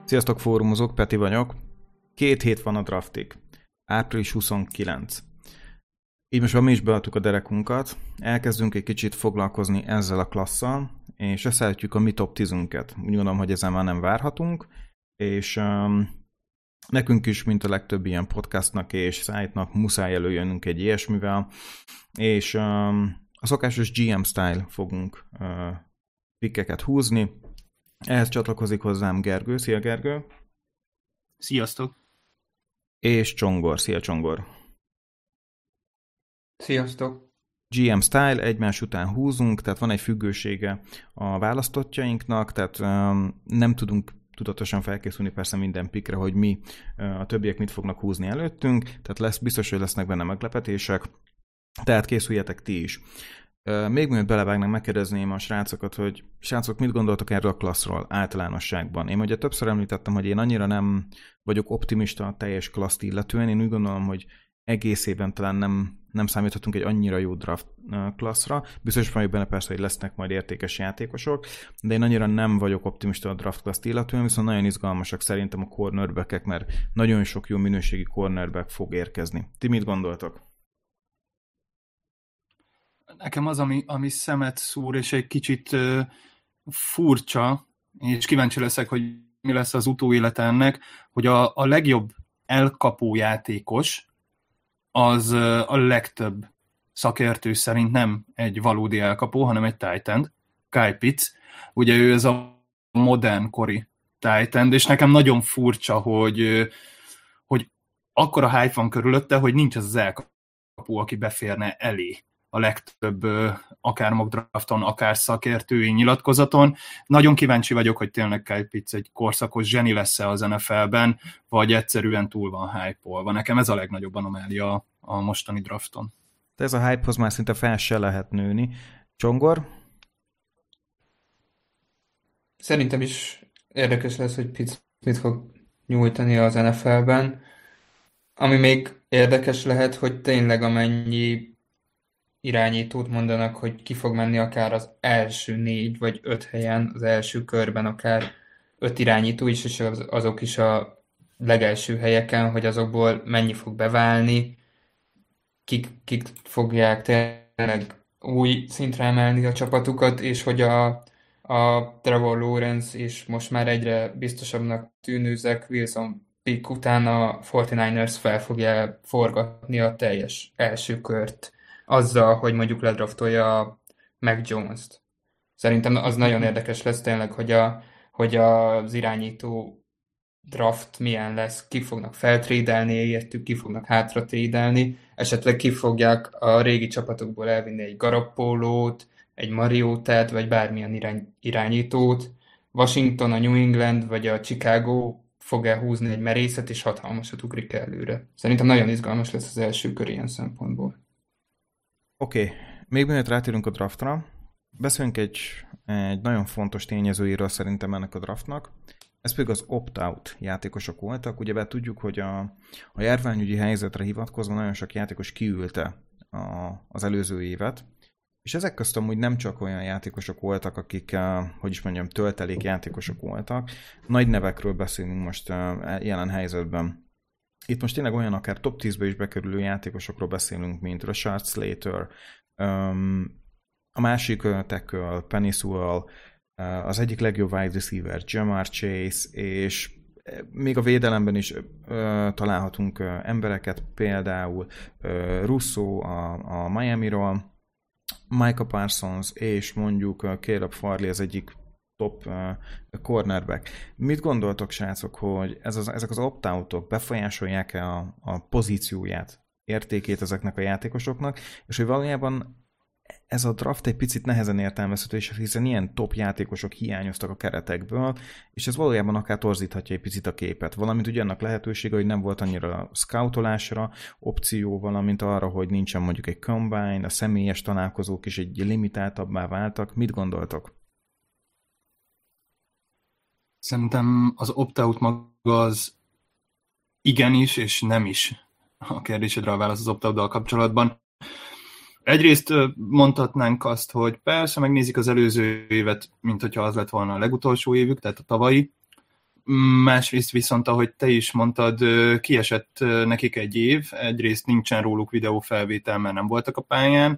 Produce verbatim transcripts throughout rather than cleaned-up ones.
Sziasztok, fórumozók, Peti vagyok. Két hét van a draftig. április huszonkilenc. Így most mi is beadtuk a derekunkat, elkezdünk egy kicsit foglalkozni ezzel a klasszal, és összeállítjuk a mi top tízünket. Úgy gondolom, hogy ezen már nem várhatunk, és um, nekünk is, mint a legtöbb ilyen podcastnak és szájtnak muszáj előjönnünk egy ilyesmivel, és um, a szokásos gé em style fogunk uh, pikkeket húzni. Ehhez csatlakozik hozzám Gergő. Szia, Gergő! Sziasztok! És Csongor. Szia, Csongor! Sziasztok! gé em Style, egymás után húzunk, tehát van egy függősége a választottjainknak, tehát um, nem tudunk tudatosan felkészülni persze minden pikre, hogy mi, uh, a többiek mit fognak húzni előttünk, tehát lesz, biztos, hogy lesznek benne meglepetések, tehát készüljetek ti is. Uh, még mielőtt belevágnánk, megkérdezném a srácokat, hogy srácok, mit gondoltok erről a klasszról általánosságban? Én ugye többször említettem, hogy én annyira nem vagyok optimista a teljes klasszt illetően, én úgy gondolom, hogy egészében talán nem, nem számíthatunk egy annyira jó draft klasszra. Biztos vagyok benne persze, hogy lesznek majd értékes játékosok, de én annyira nem vagyok optimista a draft klaszt illetően, viszont nagyon izgalmasak szerintem a cornerbackek, mert nagyon sok jó minőségi cornerback fog érkezni. Ti mit gondoltok? Nekem az, ami, ami szemet szúr, és egy kicsit uh, furcsa, és kíváncsi leszek, hogy mi lesz az utóélete ennek, hogy a, a legjobb elkapó játékos az uh, a legtöbb szakértő szerint nem egy valódi elkapó, hanem egy tight end, Kyle Pitts. Ugye ő ez a modern kori tight end, és nekem nagyon furcsa, hogy, uh, hogy akkora hype van körülötte, hogy nincs az az elkapó, aki beférne elé a legtöbb akár mock drafton, akár szakértői nyilatkozaton. Nagyon kíváncsi vagyok, hogy tényleg Kyle Pitts egy korszakos zseni lesz-e az en ef el-ben, vagy egyszerűen túl van hype-olva. Nekem ez a legnagyobb anomália a mostani drafton. De ez a hype-hoz már szinte fel se lehet nőni. Csongor? Szerintem is érdekes lesz, hogy Pitts mit fog nyújtani az en ef el-ben. Ami még érdekes lehet, hogy tényleg amennyi irányítót mondanak, hogy ki fog menni akár az első négy vagy öt helyen, az első körben akár öt irányító is, és azok is a legelső helyeken, hogy azokból mennyi fog beválni, kik, kik fogják tényleg új szintre emelni a csapatukat, és hogy a, a Trevor Lawrence és most már egyre biztosabbnak tűnő Zach Wilson pick után a negyvenkilencesek fel fogja forgatni a teljes első kört azzal, hogy mondjuk ledraftolja Mac Jones-t. Szerintem az nagyon érdekes lesz tényleg, hogy, a, hogy az irányító draft milyen lesz, ki fognak feltrédelni értük, ki fognak hátra trédelni, esetleg ki fogják a régi csapatokból elvinni egy Garoppolót, egy Mariotát, vagy bármilyen irány, irányítót. Washington, a New England, vagy a Chicago fog-e húzni egy merészet, és hatalmasat ugrik előre. Szerintem nagyon izgalmas lesz az első kör ilyen szempontból. Oké, okay. Még mielőtt rátérünk a draftra, beszéljünk egy, egy nagyon fontos tényezőjéről szerintem ennek a draftnak. Ez pedig az opt-out játékosok voltak. Ugye tudjuk, hogy a, a járványügyi helyzetre hivatkozva nagyon sok játékos kiülte a, az előző évet, és ezek közt amúgy nem csak olyan játékosok voltak, akik, hogy is mondjam, töltelék játékosok voltak. Nagy nevekről beszélünk most jelen helyzetben. Itt most tényleg olyan akár top tízbe is bekerülő játékosokról beszélünk, mint Rashard Slater, um, a másik tackle, Penei Sewell, uh, az egyik legjobb wide receiver, Jamar Chase, és még a védelemben is uh, találhatunk uh, embereket, például uh, Russo a, a Miamiról, Micah Parsons, és mondjuk uh, Caleb Farley az egyik top uh, cornerback. Mit gondoltok, srácok, hogy ez az, ezek az opt-outok befolyásolják-e a, a pozícióját, értékét ezeknek a játékosoknak, és hogy valójában ez a draft egy picit nehezen értelmezhető, és hiszen ilyen top játékosok hiányoztak a keretekből, és ez valójában akár torzíthatja egy picit a képet. Valamint ugye annak lehetősége, hogy nem volt annyira scoutolásra opció, valamint arra, hogy nincsen mondjuk egy combine, a személyes találkozók is egy limitáltabbá váltak. Mit gondoltok? Szerintem az opt-out maga az igenis és nem is a kérdésedre a válasz az opt-out-dal kapcsolatban. Egyrészt mondhatnánk azt, hogy persze megnézik az előző évet, mint hogyha az lett volna a legutolsó évük, tehát a tavalyi. Másrészt viszont, ahogy te is mondtad, kiesett nekik egy év, egyrészt nincsen róluk videófelvétel, mert nem voltak a pályán,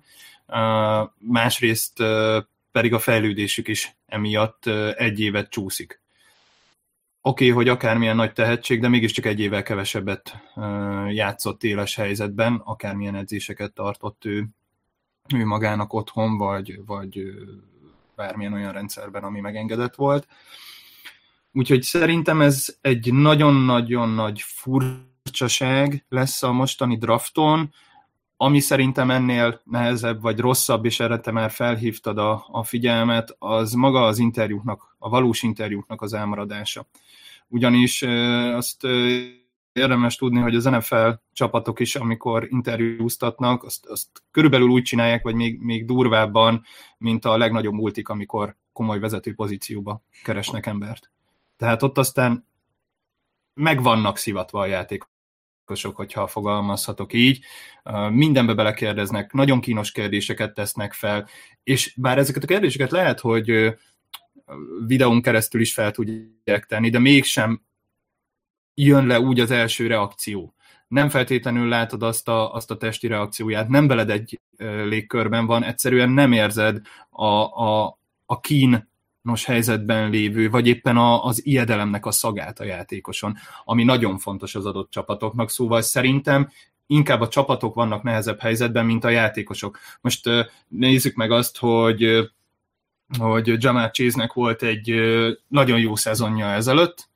másrészt pedig a fejlődésük is emiatt egy évet csúszik. Oké, okay, hogy akármilyen nagy tehetség, de mégiscsak egy évvel kevesebbet játszott éles helyzetben, akármilyen edzéseket tartott ő, ő magának otthon, vagy, vagy bármilyen olyan rendszerben, ami megengedett volt. Úgyhogy szerintem ez egy nagyon-nagyon nagy furcsaság lesz a mostani drafton, ami szerintem ennél nehezebb vagy rosszabb, és erre te már felhívtad a, a figyelmet, az maga az interjúknak, a valós interjúknak az elmaradása. Ugyanis azt érdemes tudni, hogy az en ef el csapatok is, amikor interjúztatnak, azt, azt körülbelül úgy csinálják, vagy még, még durvábban, mint a legnagyobb multik, amikor komoly vezető pozícióba keresnek embert. Tehát ott aztán meg vannak szivatva a játékosok, hogyha fogalmazhatok így. Mindenbe belekérdeznek, nagyon kínos kérdéseket tesznek fel, és bár ezeket a kérdéseket lehet, hogy videón keresztül is fel tudják tenni, de mégsem jön le úgy az első reakció. Nem feltétlenül látod azt a, azt a testi reakcióját, nem veled egy légkörben van, egyszerűen nem érzed a, a, a kínos helyzetben lévő, vagy éppen a, az ijedelemnek a szagát a játékoson, ami nagyon fontos az adott csapatoknak, szóval szerintem inkább a csapatok vannak nehezebb helyzetben, mint a játékosok. Most nézzük meg azt, hogy, hogy Ja'Marr Chase-nek volt egy nagyon jó szezonja ezelőtt,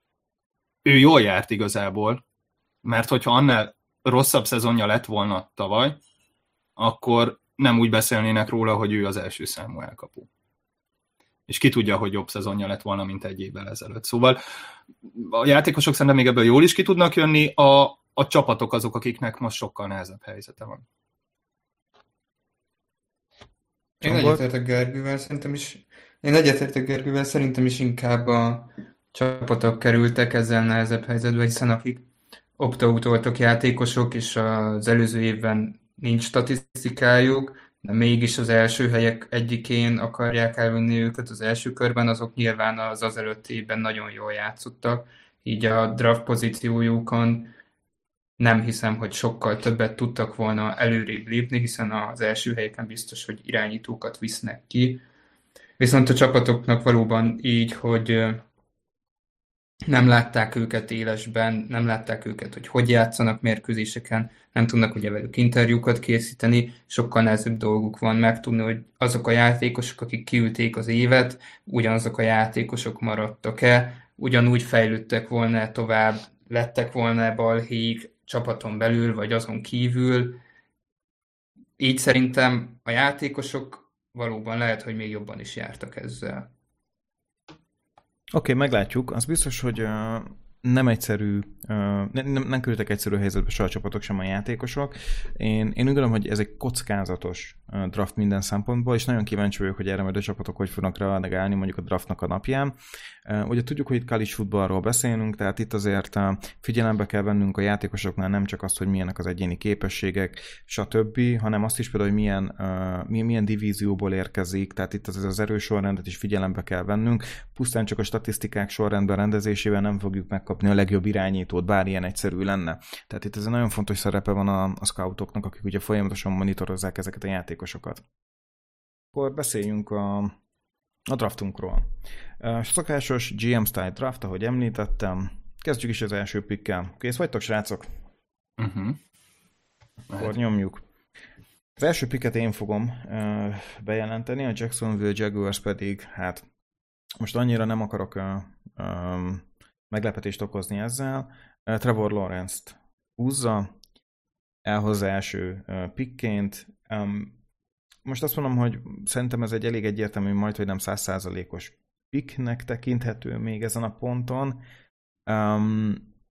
ő jól járt igazából, mert hogyha annál rosszabb szezonja lett volna tavaly, akkor nem úgy beszélnének róla, hogy ő az első számú elkapó. És ki tudja, hogy jobb szezonja lett volna, mint egy évvel ezelőtt. Szóval a játékosok szerintem még ebből jól is ki tudnak jönni, a, a csapatok azok, akiknek most sokkal nehezebb helyzete van. Én egyetértek Gergővel, szerintem is, én egyetértek Gergővel, szerintem is inkább a csapatok kerültek ezzel nehezebb helyzetbe, hiszen akik opt-outoltak játékosok, és az előző évben nincs statisztikájuk, de mégis az első helyek egyikén akarják elvinni őket az első körben, azok nyilván az az előtti évben nagyon jól játszottak, így a draft pozíciójukon nem hiszem, hogy sokkal többet tudtak volna előrébb lépni, hiszen az első helyeken biztos, hogy irányítókat visznek ki. Viszont a csapatoknak valóban így, hogy nem látták őket élesben, nem látták őket, hogy hogy játszanak mérkőzéseken, nem tudnak ugye velük interjúkat készíteni, sokkal nehezebb dolguk van megtudni, hogy azok a játékosok, akik kiülték az évet, ugyanazok a játékosok maradtak-e, ugyanúgy fejlődtek volna tovább, lettek volna balhék csapaton belül, vagy azon kívül. Így szerintem a játékosok valóban lehet, hogy még jobban is jártak ezzel. Oké, okay, meglátjuk. Az biztos, hogy uh, nem egyszerű, uh, nem, nem kerültek egyszerű helyzetbe se a csapatok, sem a játékosok. Én, én úgy gondolom, hogy ez egy kockázatos uh, draft minden szempontból, és nagyon kíváncsi vagyok, hogy erre majd a csapatok hogy fognak reagálni mondjuk a draftnak a napján. Uh, ugye tudjuk, hogy itt college footballról beszélünk, tehát itt azért uh, figyelembe kell vennünk a játékosoknál nem csak azt, hogy milyenek az egyéni képességek, stb., hanem azt is például, hogy milyen, uh, milyen, milyen divízióból érkezik, tehát itt az, az erős sorrendet is figyelembe kell vennünk. Pusztán csak a statisztikák sorrendben rendezésével nem fogjuk megkapni a legjobb irányítót, bár ilyen egyszerű lenne. Tehát itt ez egy nagyon fontos szerepe van a, a scoutoknak, akik ugye folyamatosan monitorozzák ezeket a játékosokat. Akkor beszéljünk a, a draftunkról. A szokásos gé em style draft, ahogy említettem. Kezdjük is az első pickkel. Kész vagytok, srácok? Uh-huh. Akkor nyomjuk. Az első picket én fogom uh, bejelenteni, a Jacksonville Jaguars pedig, hát most annyira nem akarok uh, um, meglepetést okozni ezzel. Uh, Trevor Lawrence-t húzza, elhozza első uh, pickként. Um, most azt mondom, hogy szerintem ez egy elég egyértelmű, majd, hogy nem száz százalékos picknek tekinthető még ezen a ponton. Um,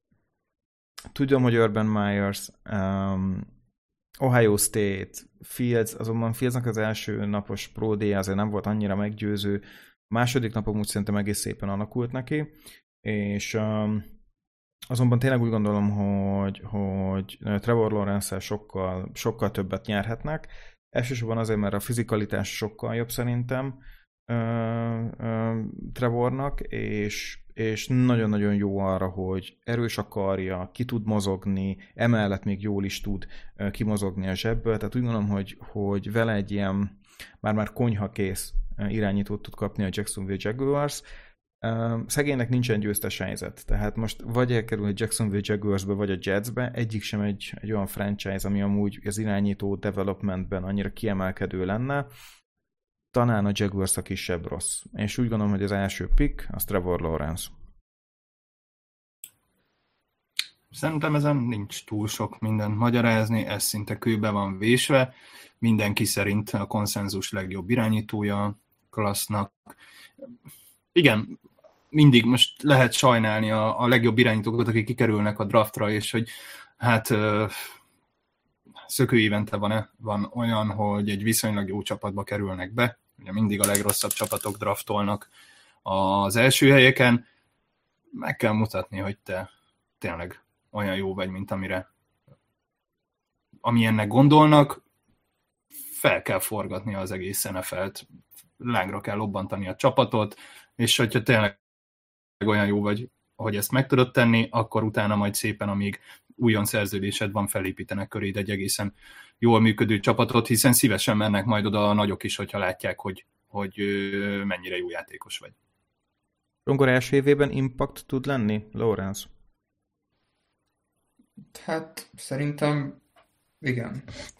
tudom, hogy Urban Myers, um, Ohio State, Fields, azonban Fieldsnak az első napos Pro Day azért nem volt annyira meggyőző. A második napom úgy szerintem egész szépen alakult neki, és um, azonban tényleg úgy gondolom, hogy, hogy Trevor Lawrence-szel sokkal, sokkal többet nyerhetnek. Elsősorban azért, mert a fizikalitás sokkal jobb szerintem. uh, uh, Trevornak, és, és nagyon-nagyon jó arra, hogy erős a karja, ki tud mozogni, emellett még jól is tud uh, kimozogni a zsebből, tehát úgy gondolom, hogy, hogy vele egy ilyen már-már konyhakész uh, irányítót tud kapni a Jacksonville Jaguars. Uh, szegénynek nincsen győztes helyzet, tehát most vagy elkerül a Jacksonville Jaguarsbe, vagy a Jetsbe, egyik sem egy, egy olyan franchise, ami amúgy az irányító developmentben annyira kiemelkedő lenne, talán a Jaguars a kisebb rossz. És úgy gondolom, hogy az első pick, az Trevor Lawrence. Szerintem ezen nincs túl sok mindent magyarázni, ez szinte kőbe van vésve, mindenki szerint a konszenzus legjobb irányítója klassznak. Igen, mindig most lehet sajnálni a, a legjobb irányítókat, akik kikerülnek a draftra, és hogy hát szökő évente van, van olyan, hogy egy viszonylag jó csapatba kerülnek be, ugye mindig a legrosszabb csapatok draftolnak az első helyeken, meg kell mutatni, hogy te tényleg olyan jó vagy, mint amire amilyennek gondolnak, fel kell forgatni az egész en ef el-t, lángra kell lobbantani a csapatot, és hogyha tényleg olyan jó vagy, hogy ezt meg tudod tenni, akkor utána majd szépen, amíg újon szerződésed van, felépítenek köréd egy egészen jól működő csapatot, hiszen szívesen mennek majd oda a nagyok is, hogyha látják, hogy, hogy mennyire jó játékos vagy. Rongor első évében impact tud lenni, Lawrence? Hát szerintem igen.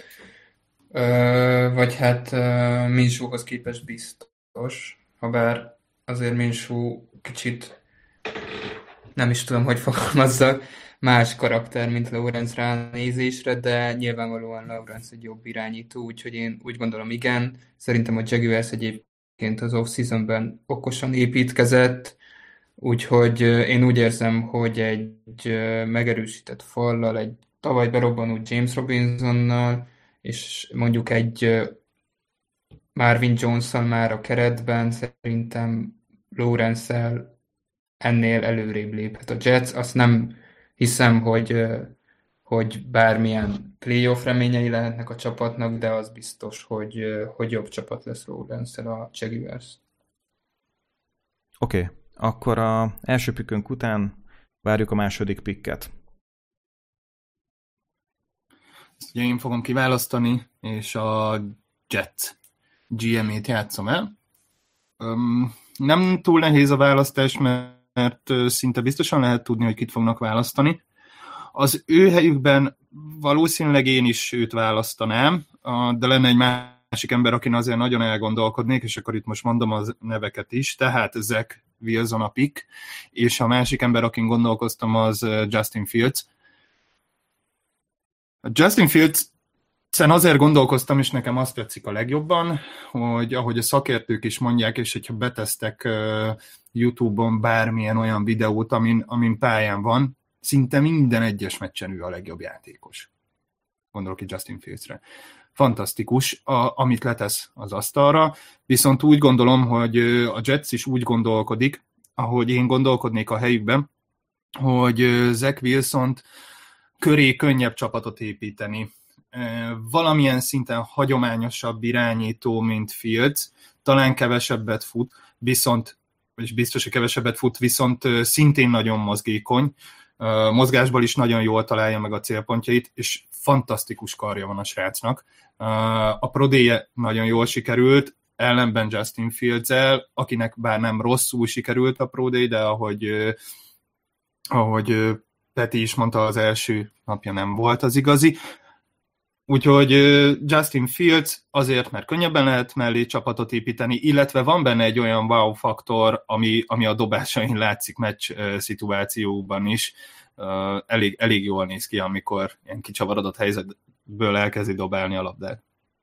Ö, vagy hát uh, Minshewhoz képest biztos, habár azért Minshew kicsit nem is tudom, hogy fogalmazzak, más karakter, mint Lawrence ránézésre, de nyilvánvalóan Lawrence egy jobb irányító, úgyhogy én úgy gondolom, igen. Szerintem a Jaguars egyébként az off-seasonben okosan építkezett, úgyhogy én úgy érzem, hogy egy megerősített fallal, egy tavaly berobbanó James Robinsonnal, és mondjuk egy Marvin Jones-szal már a keretben, szerintem Lawrence-el ennél előrébb léphet a Jets. Azt nem hiszem, hogy, hogy bármilyen playoff reményei lehetnek a csapatnak, de az biztos, hogy, hogy jobb csapat lesz Lawrence-el a Jaguars. Oké, okay. Akkor az első pickünk után várjuk a második picket. Ezt ugye én fogom kiválasztani, és a Jets gé em-ét játszom el. Um, nem túl nehéz a választás, mert szinte biztosan lehet tudni, hogy kit fognak választani. Az ő helyükben valószínűleg én is őt választanám, de lenne egy másik ember, akin azért nagyon elgondolkodnék, és akkor itt most mondom az neveket is, tehát Zach Wilson a pick, és a másik ember, akin gondolkoztam, az Justin Fields. A Justin Fields azért gondolkoztam, és nekem azt tetszik a legjobban, hogy ahogy a szakértők is mondják, és hogyha betesztek uh, YouTube-on bármilyen olyan videót, amin, amin pályán van, szinte minden egyes meccsen ő a legjobb játékos. Gondolok itt Justin Fieldsre. Fantasztikus, a, amit letesz az asztalra, viszont úgy gondolom, hogy a Jets is úgy gondolkodik, ahogy én gondolkodnék a helyükben, hogy Zach Wilsont köré könnyebb csapatot építeni. Valamilyen szinten hagyományosabb irányító, mint Fields, talán kevesebbet fut, viszont, és biztos, hogy kevesebbet fut, viszont szintén nagyon mozgékony, mozgásból is nagyon jól találja meg a célpontjait, és fantasztikus karja van a srácnak. A Pro Day-je nagyon jól sikerült, ellenben Justin Fields-el, akinek bár nem rosszul sikerült a Pro Day, de ahogy, ahogy Peti is mondta, az első napja nem volt az igazi. Úgyhogy Justin Fields azért, mert könnyebben lehet mellé csapatot építeni, illetve van benne egy olyan wow faktor, ami, ami a dobásain látszik meccs szituációban is. Elég, elég jól néz ki, amikor ilyen kicsavarodott helyzetből elkezdi dobálni a labdát.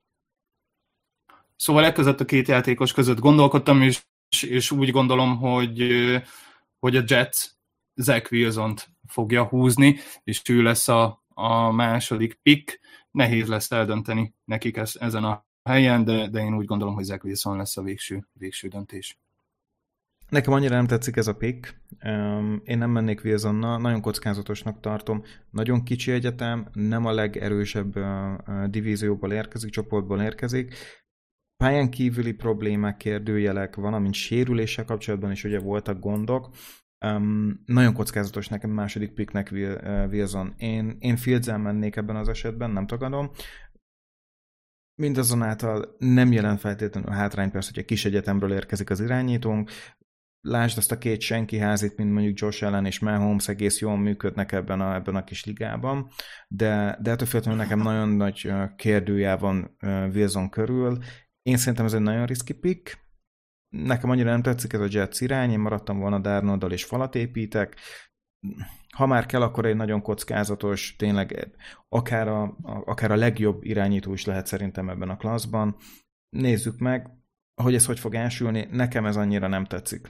Szóval ekközött a két játékos között gondolkodtam, és, és úgy gondolom, hogy, hogy a Jets Zach Wilsont fogja húzni, és ő lesz a, a második pick. Nehéz lesz eldönteni nekik ez, ezen a helyen, de, de én úgy gondolom, hogy Zach Wilson lesz a végső, végső döntés. Nekem annyira nem tetszik ez a pick. Én nem mennék Wilsonnal, nagyon kockázatosnak tartom. Nagyon kicsi egyetem, nem a legerősebb divízióból érkezik, csoportból érkezik. pályán kívüli problémák, kérdőjelek, valamint sérüléssel kapcsolatban is ugye voltak gondok. Um, nagyon kockázatos nekem második picknek Wilson. Én, én Fields-el mennék ebben az esetben, nem tagadom. Mindazonáltal nem jelent feltétlenül hátrány, persze, hogy egy kis egyetemről érkezik az irányítónk. Lásd azt a két senki házit, mint mondjuk Josh Allen és Mahomes egész jól működnek ebben a, ebben a kis ligában, de, de ettől függetlenül nekem nagyon nagy kérdőjel van Wilson körül. Én szerintem ez egy nagyon riszki pick. Nekem annyira nem tetszik ez a Jets irány, én maradtam volna Darnold-dal és falat építek. Ha már kell, akkor egy nagyon kockázatos, tényleg akár a, a, akár a legjobb irányító is lehet szerintem ebben a klasszban. Nézzük meg, hogy ez hogy fog elsülni, nekem ez annyira nem tetszik.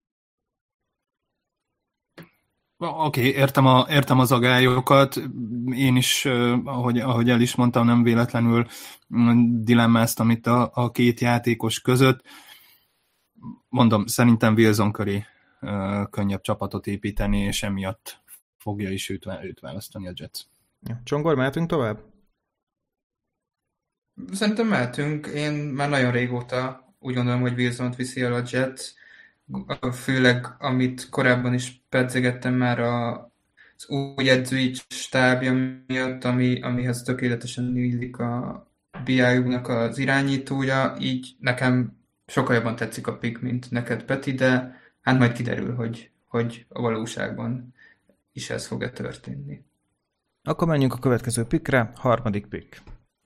Oké, okay, értem, a, értem az agályokat. Én is, ahogy, ahogy el is mondtam, nem véletlenül dilemmáztam itt a, a két játékos között. Mondom, szerintem Wilson köré uh, könnyebb csapatot építeni, és emiatt fogja is őt, őt választani a Jets. Ja. Csongor, mehetünk tovább? Szerintem mehetünk. Én már nagyon régóta úgy gondolom, hogy Wilsont viszi el a Jets. Főleg, amit korábban is pedzegettem már az új edzői stábja miatt, ami, amihez tökéletesen illik a bé i u-nak az irányítója, így nekem sokkal jobban tetszik a pick, mint neked, Peti, de hát majd kiderül, hogy, hogy a valóságban is ez fog-e történni. Akkor menjünk a következő pickre, harmadik pick.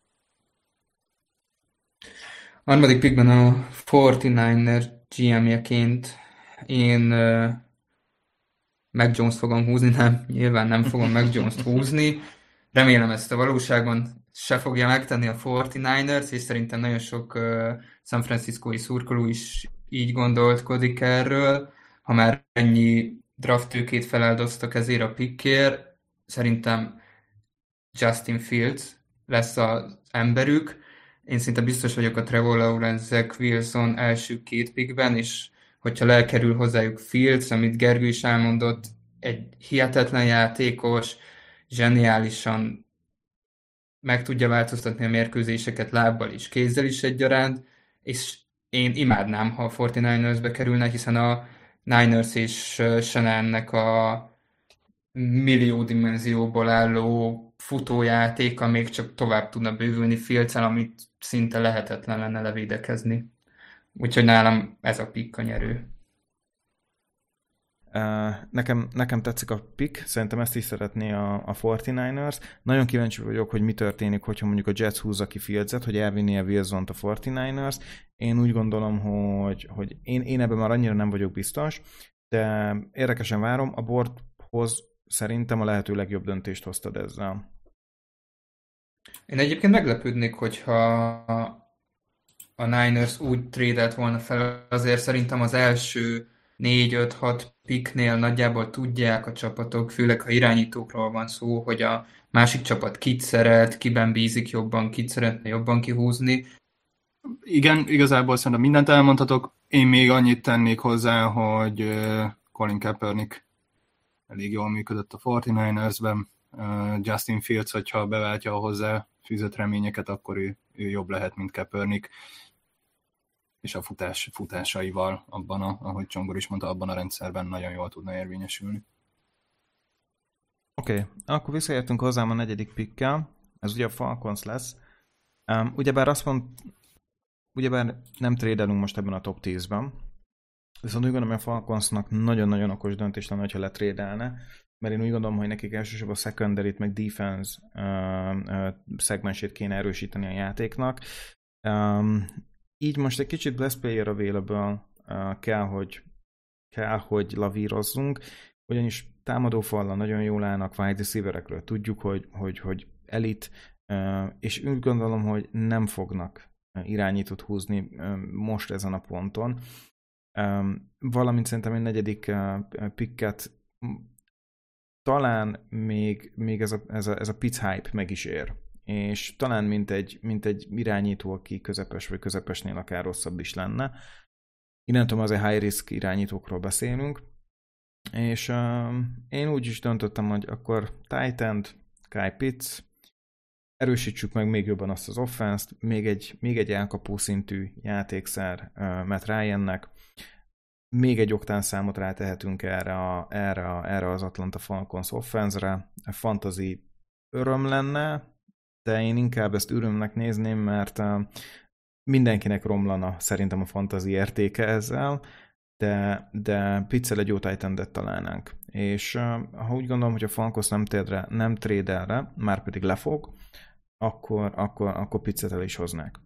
A harmadik pickben a negyvenkilences gé em-jeként én uh, Mac Jones fogom húzni, nem, nyilván nem fogom Mac Jones-t húzni. Remélem ezt a valóságban se fogja megtenni a negyvenkilencesers, és szerintem nagyon sok uh, San Francisco-i szurkoló is így gondolkodik erről. Ha már ennyi drafttőkét feláldoztak ezért a pickért, szerintem Justin Fields lesz az emberük. Én szinte biztos vagyok a Trevor Lawrence, Zach Wilson első két pickben, és hogyha lekerül hozzájuk Fields, amit Gergő is elmondott, egy hihetetlen játékos, zseniálisan meg tudja változtatni a mérkőzéseket lábbal és kézzel is egyaránt, és én imádnám, ha a negyvenkilenceresbe kerülne, hiszen a Niners és Shanahannek a millió dimenzióból álló futójátéka még csak tovább tudna bővülni Fields-el, amit szinte lehetetlen lenne levédekezni. Úgyhogy nálam ez a pick a nyerő. Uh, nekem, nekem tetszik a pick, szerintem ezt is szeretné a, a negyvenkilencesers. Nagyon kíváncsi vagyok, hogy mi történik, hogyha mondjuk a Jets húzza ki Fields-et, hogy elvinni a Wilsont a negyvenkilencesers. Én úgy gondolom, hogy, hogy én, én ebben már annyira nem vagyok biztos, de érdekesen várom, a boardhoz szerintem a lehető legjobb döntést hoztad ezzel. Én egyébként meglepődnék, hogyha a Niners úgy trédelt volna fel, azért szerintem az első négy öt hat picknél nagyjából tudják a csapatok, főleg ha irányítókról van szó, hogy a másik csapat kit szeret, kiben bízik jobban, kit szeretne jobban kihúzni. Igen, igazából szerintem mindent elmondhatok. Én még annyit tennék hozzá, hogy Colin Kaepernick elég jól működött a negyvenkilenceresben. Justin Fields, hogyha beváltja a hozzá fűzött reményeket, akkor ő, ő jobb lehet, mint Kaepernick. És a futás, futásaival abban, a, ahogy Csongor is mondta, abban a rendszerben nagyon jól tudna érvényesülni. Oké, okay. Akkor visszaértünk hozzám a negyedik pickkel. Ez ugye a Falcons lesz. Um, ugyebár azt mond, ugyebár nem trédelünk most ebben a top tízben, viszont úgy gondolom, hogy a Falconsnak nagyon-nagyon okos döntés lenne, hogyha letrédelne, mert én úgy gondolom, hogy nekik elsősorban a secondary-t, meg defense uh, uh, szegmensét kéne erősíteni a játéknak. Um, így most egy kicsit best player available uh, kell, hogy, kell, hogy lavírozzunk, ugyanis támadófallal nagyon jól állnak, wide receiverekről tudjuk, hogy, hogy, hogy elit, uh, és úgy gondolom, hogy nem fognak irányítót húzni uh, most ezen a ponton. Um, valamint szerintem egy negyedik uh, picket talán még, még ez, a, ez, a, ez a Pitts hype meg is ér. És talán mint egy, mint egy irányító, aki közepes vagy közepesnél akár rosszabb is lenne. Innentől azért high risk irányítókról beszélünk. És um, én úgy is döntöttem, hogy akkor tight end, Kyle Pitts, erősítsük meg még jobban azt az offense-t, még egy, még egy elkapó szintű játékszer uh, Matt Ryannek, még egy oktánszámot rátehetünk erre, a, erre, a, erre az Atlanta Falcons offense-re. A fantasy öröm lenne, de én inkább ezt örömnek nézném, mert uh, mindenkinek romlana szerintem a fantasy értéke ezzel, de, de Pittszel egy jó tight endet találnánk. És uh, ha úgy gondolom, hogy a Falcons nem, térdre, nem trade-elre, már pedig lefog, akkor, akkor, akkor Pittset el is hoznák.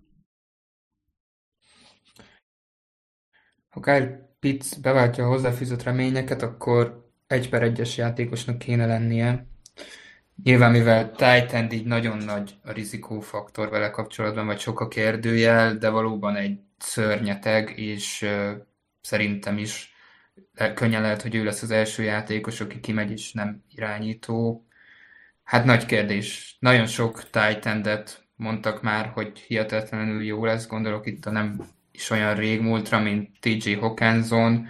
Ha Kyle Pitts beváltja a hozzáfűzött reményeket, akkor egy per egyes játékosnak kéne lennie. Nyilván, mivel tight end így nagyon nagy a rizikófaktor vele kapcsolatban, vagy sok a kérdőjel, de valóban egy szörnyeteg, és uh, szerintem is könnyen lehet, hogy ő lesz az első játékos, aki kimegy és nem irányító. Hát nagy kérdés. Nagyon sok tight endet mondtak már, hogy hihetetlenül jó lesz. Gondolok itt a nem is olyan rég múltra, mint té jé Hawkinson.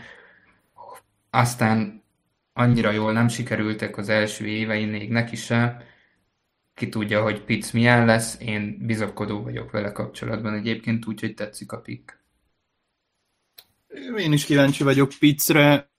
Aztán annyira jól nem sikerültek az első évei, még neki se. Ki tudja, hogy Pitts milyen lesz. Én bizakodó vagyok vele kapcsolatban egyébként, úgyhogy tetszik a pick. Én is kíváncsi vagyok Pittsre.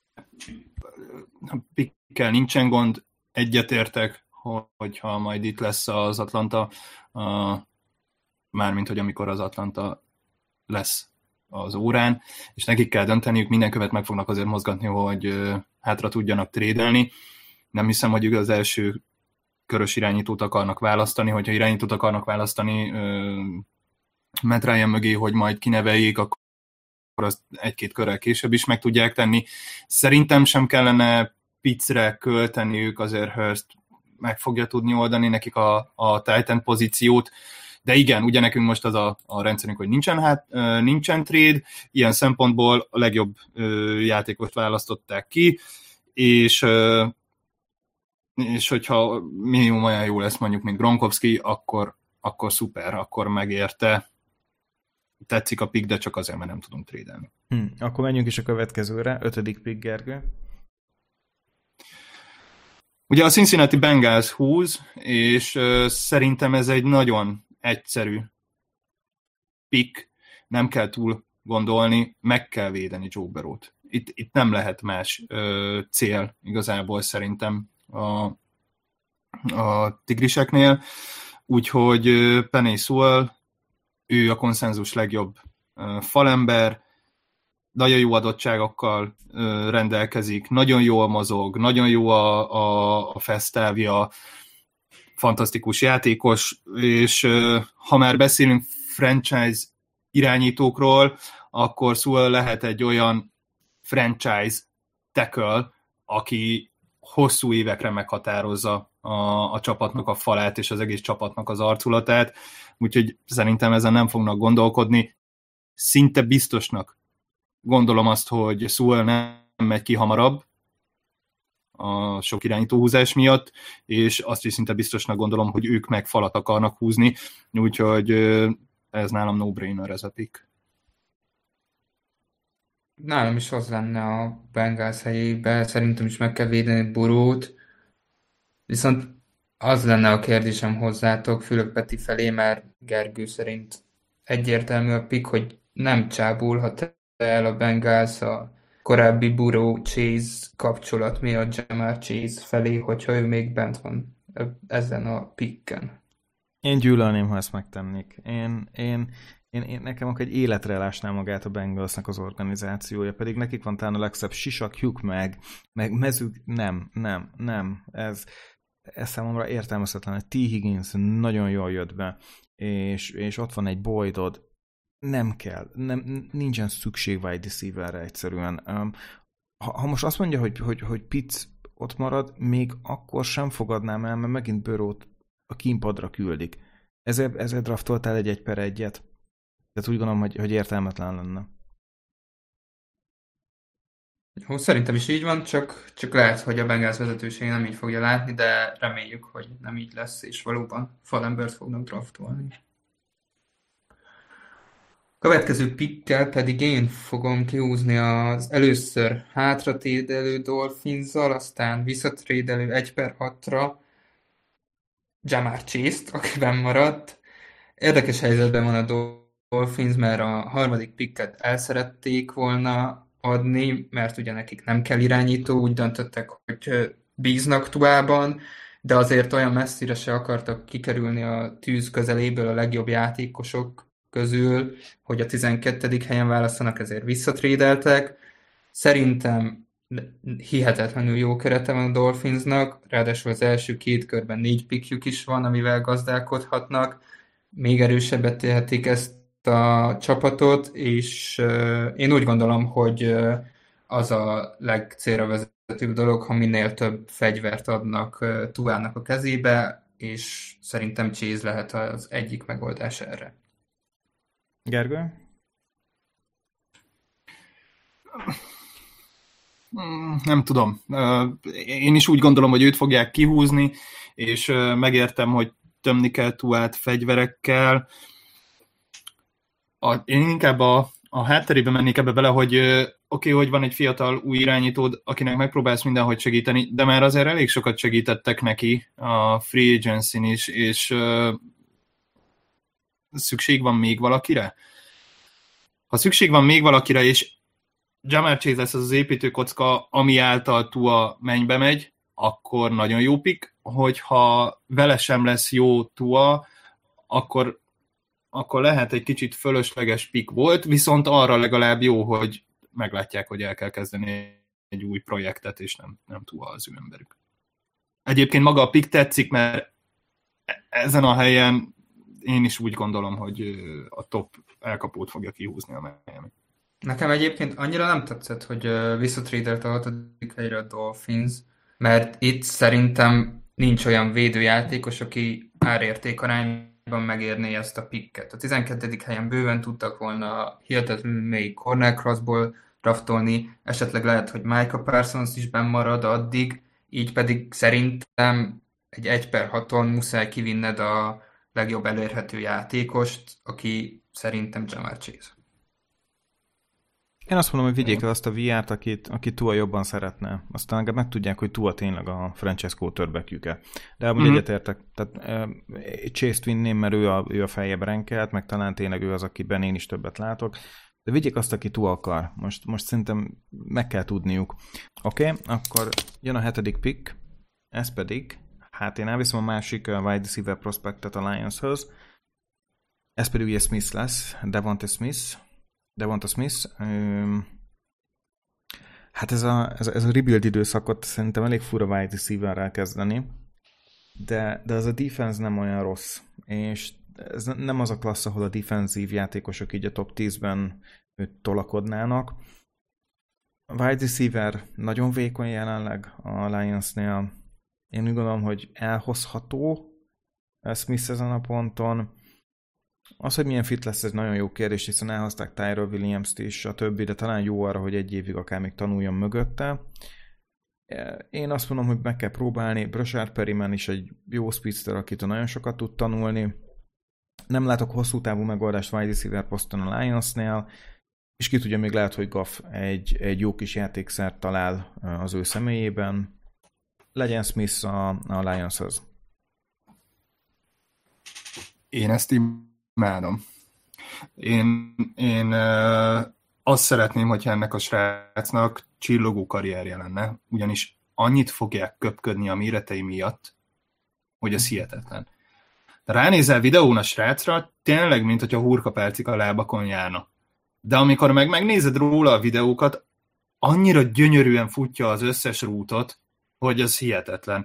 A pickkel nincsen gond. Egyetértek, hogyha majd itt lesz az Atlanta, uh, mármint, hogy amikor az Atlanta lesz az órán, és nekik kell dönteniük, minden követ meg fognak azért mozgatni, hogy uh, hátra tudjanak trédelni. Nem hiszem, hogy az első körös irányítót akarnak választani, hogyha irányítót akarnak választani uh, Matt Ryan mögé, hogy majd kineveljék, akkor azt egy-két körrel később is meg tudják tenni. Szerintem sem kellene Pittsre költeniük, azért Hurst meg fogja tudni oldani nekik a, a tight end pozíciót, de igen, ugye nekünk most az a, a rendszerünk, hogy nincsen, hát, nincsen trade, ilyen szempontból a legjobb játékost választották ki, és, és hogyha minimum olyan jó lesz mondjuk, mint Gronkowski, akkor, akkor szuper, akkor megérte. Tetszik a pick, de csak azért, mert nem tudunk trédelni. Hm, akkor menjünk is a következőre, ötödik pick, Gergő. Ugye a Cincinnati Bengals húz, és uh, szerintem ez egy nagyon egyszerű pick, nem kell túl gondolni, meg kell védeni Joe Burrow-t. Itt, itt nem lehet más uh, cél igazából szerintem a, a tigriseknél, úgyhogy uh, Penei Sewell, ő a konszenzus legjobb uh, falember, nagyon jó adottságokkal ö, rendelkezik, nagyon jól mozog, nagyon jó a, a, a fesztávja, fantasztikus játékos, és ö, ha már beszélünk franchise irányítókról, akkor Sewell lehet egy olyan franchise tackle, aki hosszú évekre meghatározza a, a csapatnak a falát, és az egész csapatnak az arculatát, úgyhogy szerintem ezen nem fognak gondolkodni. Szinte biztosnak gondolom azt, hogy Sewell nem megy ki hamarabb a sok irányítóhúzás miatt, és azt is szinte biztosnak gondolom, hogy ők meg falat akarnak húzni, úgyhogy ez nálam no-brainer ez a pick. Nálam is az lenne a Bengals helyébe, szerintem is meg kell védeni Burrowt, viszont az lenne a kérdésem hozzátok, Fülöp Peti felé, mert Gergő szerint egyértelmű a pick, hogy nem csábulhat el a Bengals a korábbi Burrow-Chase kapcsolat miatt Jamar Chase felé, hogyha ő még bent van ezen a picken. Én gyűlölném, ha ezt megtennék. Én, én, én, én nekem akkor egy életre elásná magát a Bengalsnak az organizációja, pedig nekik van talán a legszebb sisakjuk, meg, meg mezük, nem, nem, nem. Ez, ez számomra értelmezhetetlen, hogy T. Higgins nagyon jól jött be, és, és ott van egy Boydod, nem kell, nem, nincsen szükség wide receiverre egyszerűen. Um, ha, ha most azt mondja, hogy, hogy, hogy Pitts ott marad, még akkor sem fogadnám el, mert megint Burrowt a kínpadra küldik. Ezért, ezért draftoltál egy egy per egyet. Tehát úgy gondolom, hogy, hogy értelmetlen lenne. Jó, szerintem is így van, csak, csak lehet, hogy a Bengals vezetőség nem így fogja látni, de reméljük, hogy nem így lesz, és valóban falembert fognak draftolni. Következő pickkel pedig én fogom kihúzni az először hátratrédelő Dolphinszal, aztán visszatrédelő egy per hatra Jamar Chase-t, akiben maradt. Érdekes helyzetben van a Dolphins, mert a harmadik picket el szerették volna adni, mert ugye nekik nem kell irányító, úgy döntöttek, hogy bíznak Tuában, de azért olyan messzire se akartak kikerülni a tűz közeléből a legjobb játékosok közül, hogy a tizenkettedik helyen választanak, ezért visszatrédeltek. Szerintem hihetetlenül jó kerete van a Dolphinsnak, ráadásul az első két körben négy pickjük is van, amivel gazdálkodhatnak. Még erősebbet tehetik ezt a csapatot, és uh, én úgy gondolom, hogy uh, az a legcélra vezetőbb dolog, ha minél több fegyvert adnak uh, Tuának a kezébe, és szerintem Chase lehet az egyik megoldás erre. Gergő? Nem tudom. Én is úgy gondolom, hogy őt fogják kihúzni, és megértem, hogy tömni kell Tuát fegyverekkel. A, én inkább a, a hátterébe mennék ebbe bele, hogy oké, okay, hogy van egy fiatal új irányítód, akinek megpróbálsz mindenhogy segíteni, de már azért elég sokat segítettek neki a free agency-n is, és uh, szükség van még valakire? Ha szükség van még valakire, és Jamar Chase lesz az az építőkocka, ami által Tua mennybe megy, akkor nagyon jó pick, hogyha vele sem lesz jó Tua, akkor, akkor lehet egy kicsit fölösleges pick volt, viszont arra legalább jó, hogy meglátják, hogy el kell kezdeni egy új projektet, és nem, nem Tua az ő emberük. Egyébként maga a pick tetszik, mert ezen a helyen én is úgy gondolom, hogy a top elkapót fogja kihúzni a Miami. Nekem egyébként annyira nem tetszett, hogy visszatrédelt a hatodik helyre a Dolphins, mert itt szerintem nincs olyan védőjátékos, aki árérték arányban megérné ezt a picket. A tizenkettedik helyen bőven tudtak volna hihetetlenül mély corner crossból draftolni, esetleg lehet, hogy Micah Parsons is benn marad addig, így pedig szerintem egy egy per haton muszáj kivinned a legjobb elérhető játékost, aki szerintem Jamar Chase. Én azt mondom, hogy vigyék el azt a vé er-t, akit, akit Tua jobban szeretne. Aztán legalább megtudják, hogy Tua tényleg a franchise quarterback-jüke. De amúgy mm-hmm. egyetértek. Tehát uh, Chase-t vinném, mert ő a, ő a feljebb rankelt, meg talán tényleg ő az, akiben én is többet látok. De vigyék azt, aki Tua akar. Most, most szerintem meg kell tudniuk. Oké, okay, akkor jön a hetedik pick. Ez pedig, hát én elviszem a másik a wide receiver prospectet a Lions-höz. Ez pedig ugye Smith lesz, Devonta Smith. Devonta Smith. Um, hát ez a, ez, a, ez a rebuild időszakot szerintem elég fura wide receiverrel kezdeni, de, de az a defense nem olyan rossz, és ez nem az a klassz, ahol a defensív játékosok így a top tízben tolakodnának. A wide receiver nagyon vékony jelenleg a Lionsnél. Én úgy gondolom, hogy elhozható Smith ezen a ponton. Az, hogy milyen fit lesz, ez nagyon jó kérdés, hiszen elhozták Tyrell Williams-t is, a többi, de talán jó arra, hogy egy évig akár még tanuljon mögötte. Én azt mondom, hogy meg kell próbálni. Brashard Perryman is egy jó speedster, akitől nagyon sokat tud tanulni. Nem látok hosszú távú megoldást wide receiver poszton a Lionsnél, és ki tudja, még lehet, hogy Goff egy, egy jó kis játékszert talál az ő személyében. Legyen Smith a, a Lionshoz. Én ezt imádom. Én, én uh, azt szeretném, hogyha ennek a srácnak csillogó karrierje lenne, ugyanis annyit fogják köpködni a méretei miatt, hogy ez hihetetlen. De ránézel videón a srácra, tényleg, mint hogyha hurkapálcik a lábakon járna. De amikor meg megnézed róla a videókat, annyira gyönyörűen futja az összes rútot, hogy ez hihetetlen.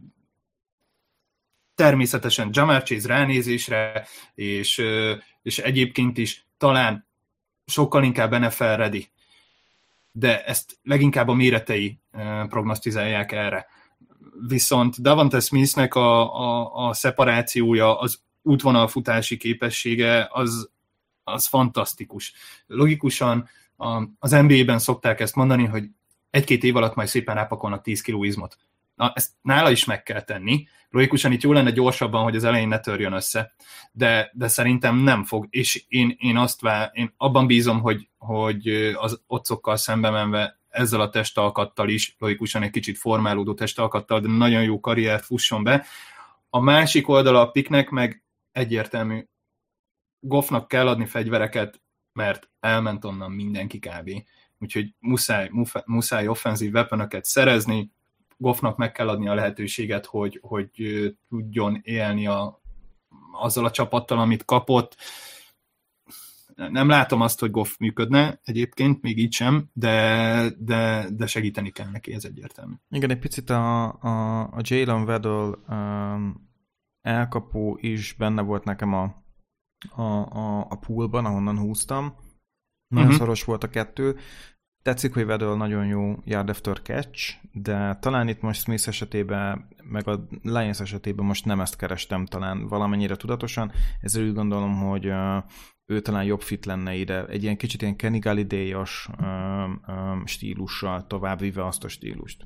Természetesen Jamar Chase ránézésre, és, és egyébként is talán sokkal inkább en ef el ready. De ezt leginkább a méretei prognosztizálják erre. Viszont Devonta Smithnek a, a, a szeparációja, az útvonalfutási képessége, az, az fantasztikus. Logikusan az en bé á-ben szokták ezt mondani, hogy egy-két év alatt majd szépen rápakolnak tíz kiló izmot. Na, ezt nála is meg kell tenni. Logikusan itt jó lenne gyorsabban, hogy az elején ne törjön össze, de, de szerintem nem fog, és én, én azt vár, én abban bízom, hogy, hogy az ocokkal szembe menve ezzel a testalkattal is, logikusan egy kicsit formálódó testalkattal, de nagyon jó karriert fusson be, A másik oldala a picknek meg egyértelmű. Goffnak kell adni fegyvereket, mert elment onnan mindenki kb. Úgyhogy muszáj, muszáj offenzív weaponöket szerezni, Goffnak meg kell adni a lehetőséget, hogy, hogy tudjon élni a, azzal a csapattal, amit kapott. Nem látom azt, hogy Goff működne egyébként, még így sem, de, de, de segíteni kell neki, ez egyértelmű. Igen, egy picit a, a, a Jalen Waddle um, elkapó is benne volt nekem a, a, a, a poolban, ahonnan húztam. Nagyon uh-huh. szoros volt a kettő. Tetszik, hogy Waddle nagyon jó yard after catch, de talán itt most Smith esetében, meg a Lions esetében most nem ezt kerestem talán valamennyire tudatosan, ezért úgy gondolom, hogy uh, ő talán jobb fit lenne ide, egy ilyen kicsit ilyen Kenny Galladay-os um, um, stílussal továbbvive azt a stílust.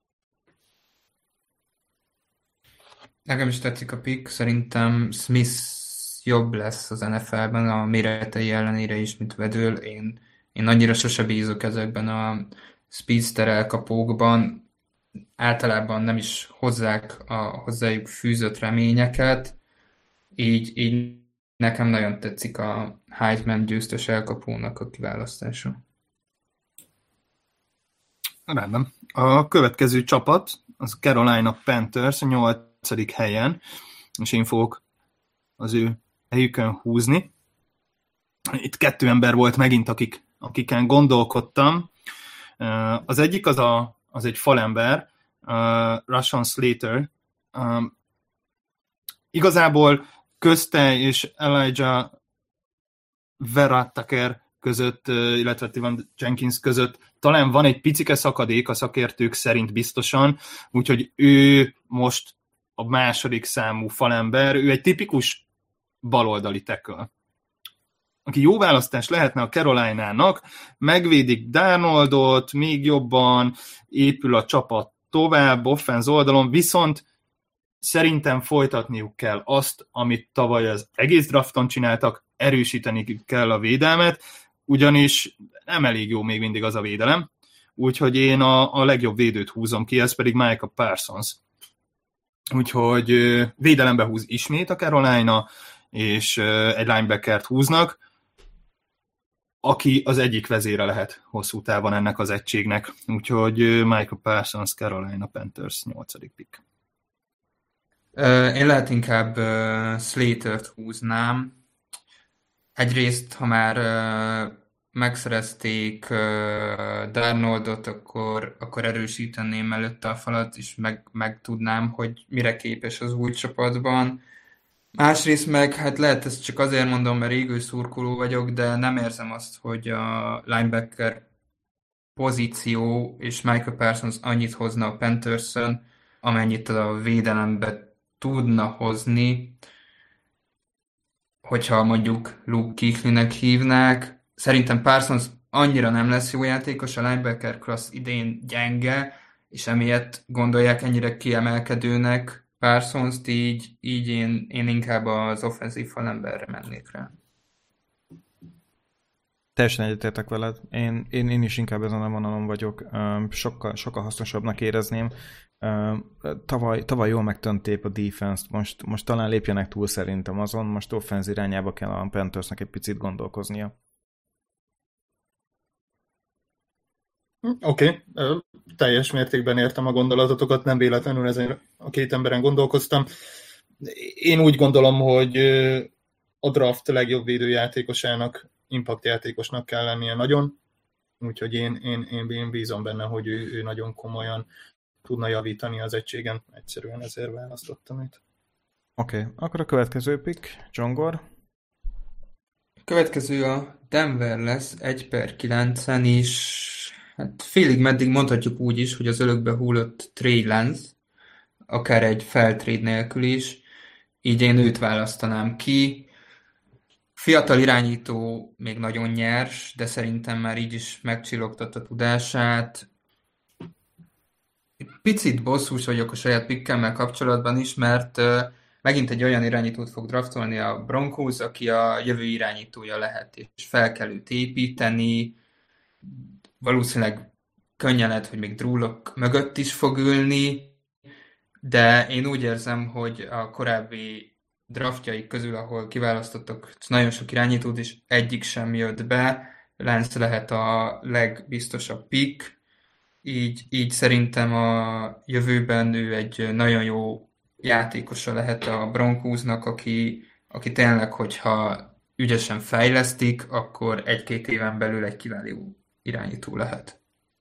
Nekem is tetszik a pick, szerintem Smith jobb lesz az en ef el-ben a méretei ellenére is, mint Waddle. Én, én annyira sose bízok ezekben a speedster elkapókban, általában nem is hozzák a hozzájuk fűzött reményeket, így, így nekem nagyon tetszik a Heisman győztes elkapónak a kiválasztása. Rendben. A következő csapat az Carolina Panthers a nyolcadik helyen, és én fogok az ő helyükön húzni. Itt kettő ember volt megint, akik, akiken gondolkodtam. Az egyik az, a, az egy falember, uh, Rashawn Slater. Um, igazából közte és Elijah Vera Tucker között, illetve Teven Jenkins között talán van egy picike szakadék a szakértők szerint biztosan, úgyhogy ő most a második számú falember, ő egy tipikus baloldali tackle, aki jó választás lehetne a Carolinának, megvédik Darnoldot, még jobban épül a csapat tovább, offense oldalon, viszont szerintem folytatniuk kell azt, amit tavaly az egész drafton csináltak, erősíteni kell a védelmet, ugyanis nem elég jó még mindig az a védelem, úgyhogy én a, a legjobb védőt húzom ki, ez pedig Micah Parsons. Úgyhogy védelembe húz ismét a Carolina, és egy linebackert húznak, aki az egyik vezére lehet hosszú távon ennek az egységnek. Úgyhogy Micah Parsons, Carolina Panthers nyolcadik pick. Én lehet inkább uh, Slatert húznám. Egyrészt, ha már uh, megszerezték uh, Darnoldot, akkor, akkor erősíteném előtte a falat, és meg, meg tudnám, hogy mire képes az új csapatban. Másrészt meg, hát lehet ezt csak azért mondom, mert égő szurkoló vagyok, de nem érzem azt, hogy a linebacker pozíció és Micah Parsons annyit hozna a Pantherson, amennyit a védelembe tudna hozni, hogyha mondjuk Luke Kuechlynek hívnák. Szerintem Parsons annyira nem lesz jó játékos, a linebacker class idén gyenge, és emiatt gondolják ennyire kiemelkedőnek Parsons-t, így, így én, én inkább az offenzív falemberre mennék rá. Teljesen egyetértek veled. Én, én, én is inkább ezen a vonalon vagyok. Sokkal, sokkal hasznosabbnak érezném. Tavaly, tavaly jól megtönték a defense-t, most, most talán lépjenek túl szerintem azon, most offenz irányába kell a Panthersnek egy picit gondolkoznia. Oké, okay. Teljes mértékben értem a gondolatotokat, nem véletlenül ezen a két emberen gondolkoztam. Én úgy gondolom, hogy a draft legjobb védőjátékosának, impact játékosnak kell lennie nagyon, úgyhogy én, én, én, én bízom benne, hogy ő, ő nagyon komolyan tudna javítani az egységen, egyszerűen ezért választottam őt. Oké, okay. Akkor a következő pick, Csongor. A következő a Denver lesz, egy per kilencen is. Hát félig meddig mondhatjuk úgy is, hogy az ölökbe hullott Trey Lance, akár egy feltrade nélkül is, így én őt választanám ki. Fiatal irányító, még nagyon nyers, de szerintem már így is megcsillogtatta tudását. Picit bosszús vagyok a saját pickemmel kapcsolatban is, mert uh, megint egy olyan irányítót fog draftolni a Broncos, aki a jövő irányítója lehet, és fel kell őt építeni. Valószínűleg könnyen lehet, hogy még Drew Lock mögött is fog ülni, de én úgy érzem, hogy a korábbi draftjaik közül, ahol kiválasztottak nagyon sok irányítót, és egyik sem jött be, Lance lehet a legbiztosabb pick, így, így szerintem a jövőben ő egy nagyon jó játékosa lehet a Broncosnak, aki, aki tényleg, hogyha ügyesen fejlesztik, akkor egy-két éven belül egy kiváló irányító lehet.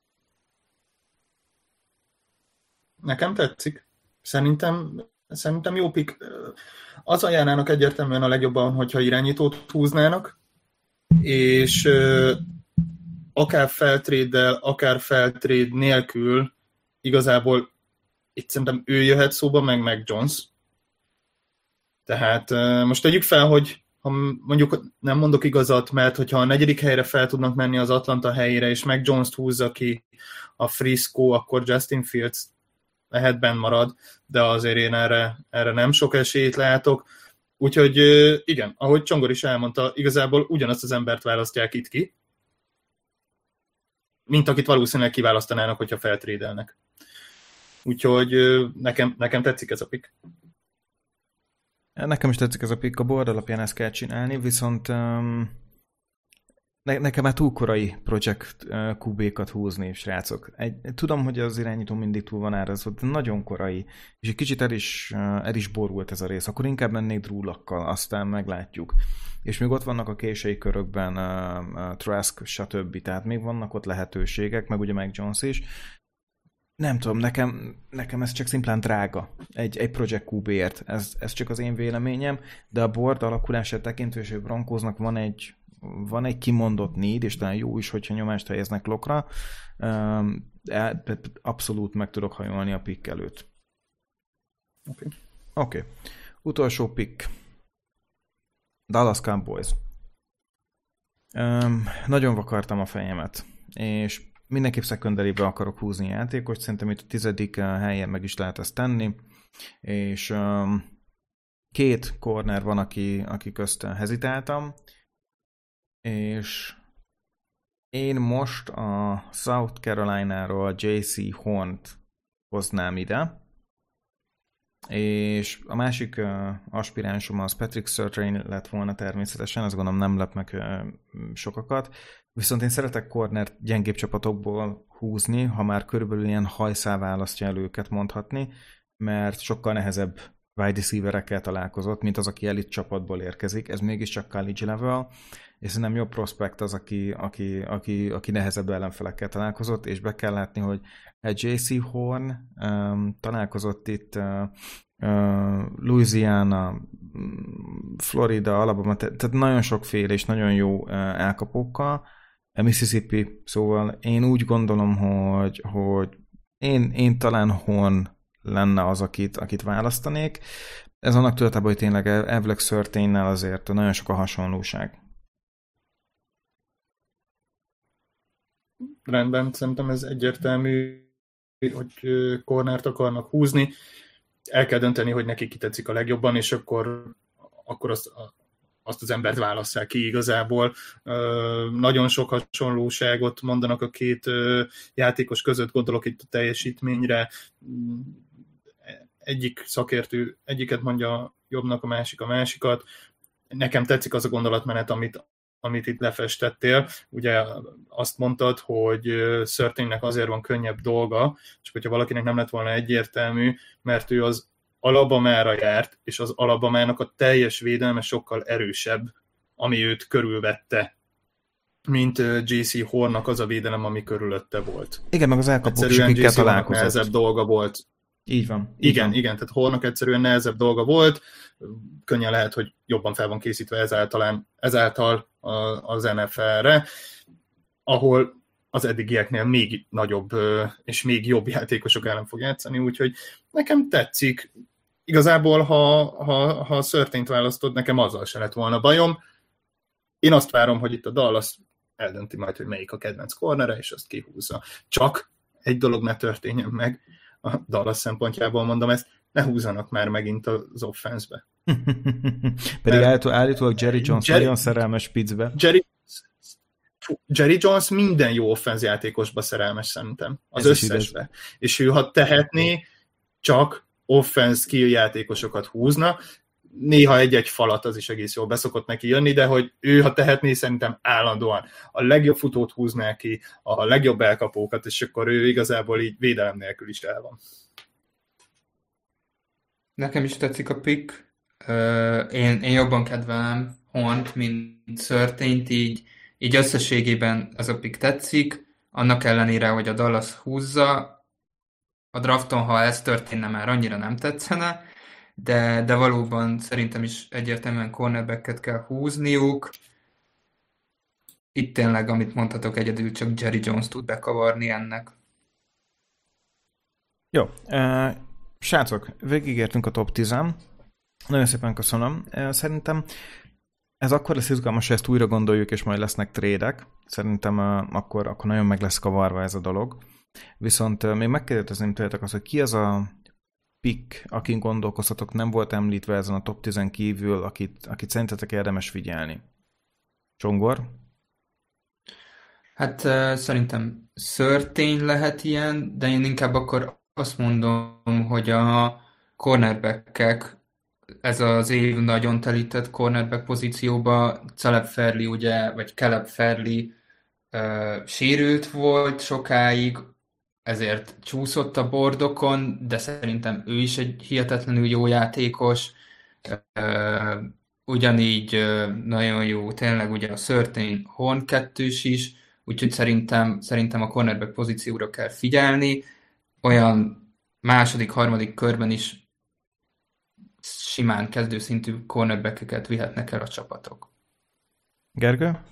Nekem tetszik. Szerintem, szerintem jó pick. Az ajánlának egyértelműen a legjobban, hogyha irányítót húznának, és akár feltréddel, akár feltréd nélkül igazából itt szerintem ő jöhet szóba, meg meg Jones. Tehát most tegyük fel, hogy ha mondjuk nem mondok igazat, mert hogyha a negyedik helyre fel tudnak menni az Atlanta helyére, és meg Jones-t húzza ki a Frisco, akkor Justin Fields lehet benn marad, de azért én erre, erre nem sok esélyt látok. Úgyhogy igen, ahogy Csongor is elmondta, igazából ugyanazt az embert választják itt ki, mint akit valószínűleg kiválasztanának, hogyha feltrédelnek. Úgyhogy nekem, nekem tetszik ez a pick. Nekem is tetszik ez a pick, a board alapján ezt kell csinálni, viszont um, ne, nekem már túl korai projekt uh, kú bé-kat húzni, srácok. Egy, tudom, hogy az irányító mindig túl van árazva, de nagyon korai, és egy kicsit el is, uh, el is borult ez a rész. Akkor inkább mennék Drew Lockkal, aztán meglátjuk. És még ott vannak a késői körökben uh, uh, Trask, stb. Tehát még vannak ott lehetőségek, meg ugye meg Jones is. Nem tudom, nekem, nekem ez csak szimplán drága, egy, egy Project kú bé-ért. Ez, ez csak az én véleményem, de a board alakulását tekintve, és a Broncosnak van egy, van egy kimondott need, és talán jó is, hogyha nyomást helyeznek Lockra. Um, abszolút meg tudok hajolni a pick előtt. Oké. Okay. Oké. Okay. Utolsó pick. Dallas Cowboys. Um, nagyon vakartam a fejemet, és mindenképp secondary-be akarok húzni játékot, szerintem itt a tizedik helyen meg is lehet ezt tenni, és um, két corner van, aki, aki közt hezitáltam, és én most a South Carolina-ról jé cé Hornt hoznám ide, és a másik uh, aspiránsom az Patrick Surtain lett volna természetesen, azt gondolom nem lep meg uh, sokakat, viszont én szeretek cornert gyengébb csapatokból húzni, ha már körülbelül ilyen hajszál választja el őket mondhatni, mert sokkal nehezebb wide receiverekkel találkozott, mint az, aki elit csapatból érkezik, ez mégiscsak college level, és szerintem jobb prospekt az, aki, aki, aki, aki nehezebb ellenfelekkel találkozott, és be kell látni, hogy egy jé cé Horn um, találkozott itt uh, uh, Louisiana, Florida, Alabama, tehát nagyon sokféle és nagyon jó uh, elkapókkal, Mississippi, szóval én úgy gondolom, hogy, hogy én, én talán Horn lenne az, akit, akit választanék. Ez annak tudatában, hogy tényleg elvileg Surtainnel azért nagyon sok a hasonlóság. Rendben, szerintem ez egyértelmű, hogy cornert akarnak húzni. El kell dönteni, hogy neki kitetszik a legjobban, és akkor, akkor azt, azt az embert válasszák ki igazából. Nagyon sok hasonlóságot mondanak a két játékos között, gondolok itt a teljesítményre. Egyik szakértő egyiket mondja jobbnak, a másik a másikat. Nekem tetszik az a gondolatmenet, amit amit itt lefestettél. Ugye azt mondtad, hogy Surtainnek azért van könnyebb dolga, csak hogyha valakinek nem lett volna egyértelmű, mert ő az Alabamára járt, és az Alabamának a teljes védelme sokkal erősebb, ami őt körülvette, mint jé cé Hornnak az a védelem, ami körülötte volt. Igen, meg az elkapók is, akikkel találkozott. Nehezebb dolga volt. Így van. Így igen, van. igen, tehát Hornnak egyszerűen nehezebb dolga volt, könnyen lehet, hogy jobban fel van készítve ezáltal, ezáltal az en ef el-re, ahol az eddigieknél még nagyobb és még jobb játékosok ellen fog játszani, úgyhogy nekem tetszik. Igazából, ha, ha, ha Surtaint választod, nekem azzal se lett volna bajom. Én azt várom, hogy itt a Dallas eldönti majd, hogy melyik a kedvenc cornere, és azt kihúzza. Csak egy dolog ne történjen meg, a Dallas szempontjából mondom ezt, ne húzzanak már megint az offense-be. Pedig állító, állítólag Jerry Jones Jerry, nagyon szerelmes Pittsbe. Jerry, Jerry Jones minden jó offense játékosba szerelmes szerintem. Az Ez összesbe. És ő, ha tehetné, csak offense skill játékosokat húzna. Néha egy-egy falat az is egész jól beszokott neki jönni, de hogy ő, ha tehetné, szerintem állandóan a legjobb futót húzná ki, a legjobb elkapókat, és akkor ő igazából így védelem nélkül is el van. Nekem is tetszik a pick. Uh, én, én jobban kedvelem Hornt, mint Surtain-t, így, így összességében ez a pick tetszik, annak ellenére, hogy a Dallas húzza. A drafton, ha ez történne, már annyira nem tetszene, de, de valóban szerintem is egyértelműen cornerbacket kell húzniuk. Itt tényleg, amit mondhatok, egyedül csak Jerry Jones tud bekavarni ennek. Jó, uh, srácok, végigértünk a top tízen. Nagyon szépen köszönöm. Uh, szerintem ez akkor lesz izgalmas, hogy ezt újra gondoljuk, és majd lesznek trédek. Szerintem uh, akkor, akkor nagyon meg lesz kavarva ez a dolog. Viszont uh, még megkérdezném tőletek azt, hogy ki az a pick, akin gondolkoztatok, nem volt említve ezen a top tízen kívül, akit, akit szerintetek érdemes figyelni. Csongor? Hát uh, szerintem Surtain lehet ilyen, de én inkább akkor azt mondom, hogy a cornerback-ek, ez az év nagyon telített cornerback pozícióba, Caleb Farley ugye, vagy Caleb Farley uh, sérült volt sokáig, ezért csúszott a bordokon, de szerintem ő is egy hihetetlenül jó játékos. Uh, ugyanígy uh, nagyon jó, tényleg ugye a Surtain Horn kettős is, úgyhogy szerintem, szerintem a cornerback pozícióra kell figyelni. Olyan második, harmadik körben is simán kezdőszintű cornerback-eket vihetnek el a csapatok. Gergő? Oké,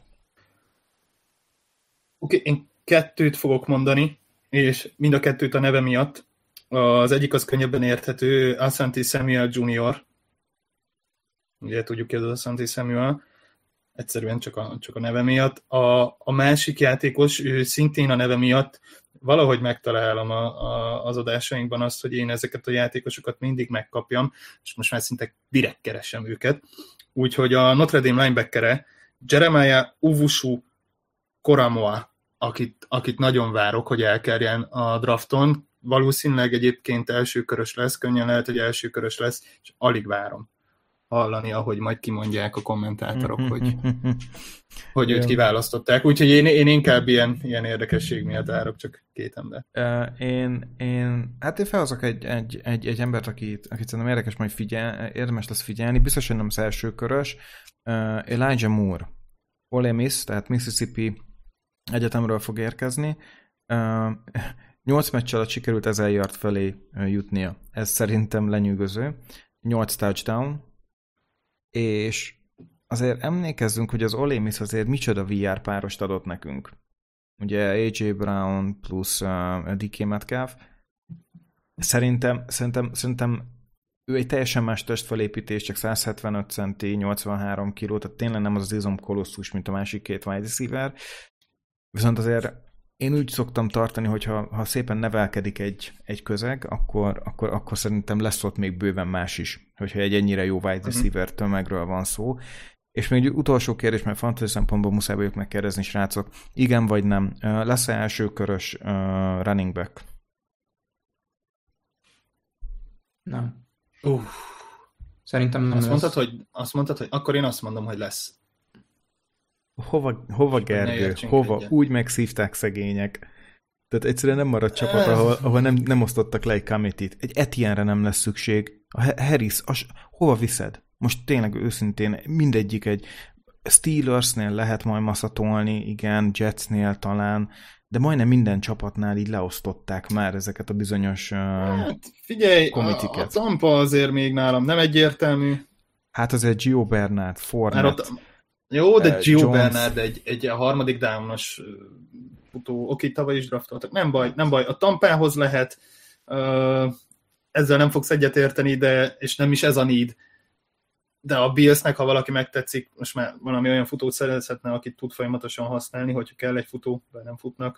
okay, én kettőt fogok mondani, és mind a kettőt a neve miatt. Az egyik az könnyebben érthető, Asante Samuel junior Ugye tudjuk ki az Asante Samuel. Egyszerűen csak a, csak a neve miatt. A, a másik játékos, ő szintén a neve miatt, valahogy megtalálom a, a, az adásainkban azt, hogy én ezeket a játékosokat mindig megkapjam, és most már szinte direkt keresem őket. Úgyhogy a Notre Dame linebackere Jeremiah Owusu-Koramoah, akit, akit nagyon várok, hogy elkerjen a drafton. Valószínűleg egyébként elsőkörös lesz, könnyen lehet, hogy elsőkörös lesz, és alig várom hallani, ahogy majd kimondják a kommentátorok, hogy, hogy őt kiválasztották. Úgyhogy én, én inkább ilyen, ilyen érdekesség miatt várok, csak két ember. Uh, én, én, hát én felhozok egy, egy, egy, egy embert, akit, akit szerintem érdekes majd figyel, érdemes lesz figyelni, biztos, hogy nem az elsőkörös. Uh, Elijah Moore, Ole Miss, tehát Mississippi Egyetemről fog érkezni. Uh, nyolc meccs alatt sikerült ezer yard felé jutnia. Ez szerintem lenyűgöző. nyolc touchdown, és azért emlékezzünk, hogy az Ole Miss azért micsoda vé er párost adott nekünk. Ugye á jé Brown plusz uh, dé ká Metcalf. Szerintem, szerintem, szerintem ő egy teljesen más testfelépítés, csak száz hetvenöt centi, nyolcvanhárom kiló, tehát tényleg nem az az izom kolosszus, mint a másik két wide receiver. Viszont azért én úgy szoktam tartani, hogy ha, ha szépen nevelkedik egy, egy közeg, akkor, akkor, akkor szerintem lesz ott még bőven más is, hogyha egy ennyire jó wide receiver tömegről van szó. És még egy utolsó kérdés, mert fantasy szempontból muszáj vagyok megkérdezni, srácok. Igen vagy nem? Lesz-e elsőkörös uh, running back? Nem. Uh. Szerintem nem azt lesz. Mondtad, hogy, azt mondtad, hogy akkor én azt mondom, hogy lesz. Hova, hova Gergő? Hova? Egyet. Úgy megszívták szegények. Tehát egyszerűen nem maradt csapat, ahol, ahol nem, nem osztottak le egy committee-t. Egy Etienne-re nem lesz szükség. A Harris, az, hova viszed? Most tényleg őszintén mindegyik egy Steelersnél lehet majd maszatolni, igen, Jetsnél talán, de majdnem minden csapatnál így leosztották már ezeket a bizonyos uh, hát, figyelj, a, a Tampa azért még nálam nem egyértelmű. Hát azért Gio Bernard, Fournette. Jó, de Gio Jones. Bernard egy, egy a harmadik downos futó, oké, tavaly is draftoltak. Nem baj, nem baj. A Tampához lehet, uh, ezzel nem fogsz egyetérteni, de, és nem is ez a need. De a Billsnek, ha valaki megtetszik, most már valami olyan futót szerezhetne, akit tud folyamatosan használni, hogyha kell egy futó, de nem futnak.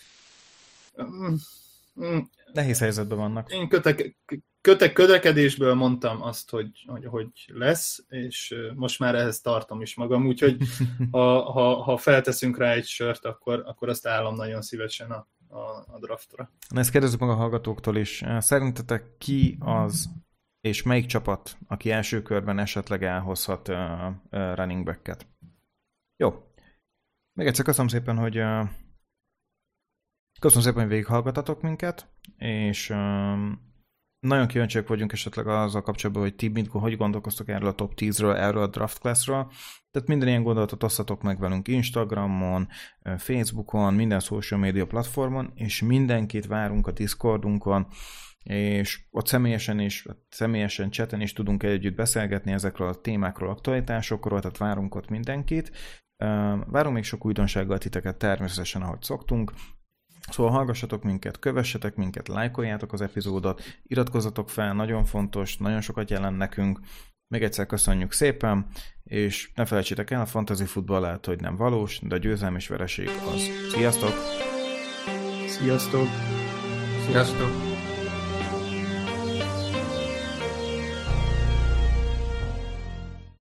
Nehéz helyzetben vannak. Én kötek, kötek, kötekedésből mondtam azt, hogy, hogy, hogy lesz, és most már ehhez tartom is magam, úgyhogy ha, ha, ha felteszünk rá egy sört, akkor, akkor azt állom nagyon szívesen a a, a draftra. Na ezt kérdezzük meg a hallgatóktól is. Szerintetek ki az, és melyik csapat, aki első körben esetleg elhozhat uh, uh, running back-et? Jó. Még egyszer köszönöm szépen, hogy uh, köszönöm szépen, hogy végighallgatatok minket, és um, nagyon kíváncsiak vagyunk esetleg azzal kapcsolatban, hogy ti mit, hogy gondolkoztok erről a top tízről, erről a draft classról. Tehát minden ilyen gondolatot osztatok meg velünk Instagramon, Facebookon, minden social media platformon, és mindenkit várunk a Discordunkon, és ott személyesen is, személyesen chaten is tudunk együtt beszélgetni ezekről a témákról, aktualitásokról, tehát várunk ott mindenkit. Várunk még sok újdonsággal titeket természetesen, ahogy szoktunk. Szóval hallgassatok minket, kövessetek minket, lájkoljátok az epizódot, iratkozzatok fel, nagyon fontos, nagyon sokat jelent nekünk. Még egyszer köszönjük szépen, és ne felejtsétek el, a fantasy futball lehet, hogy nem valós, de a győzelem és vereség az. Sziasztok! Sziasztok! Sziasztok!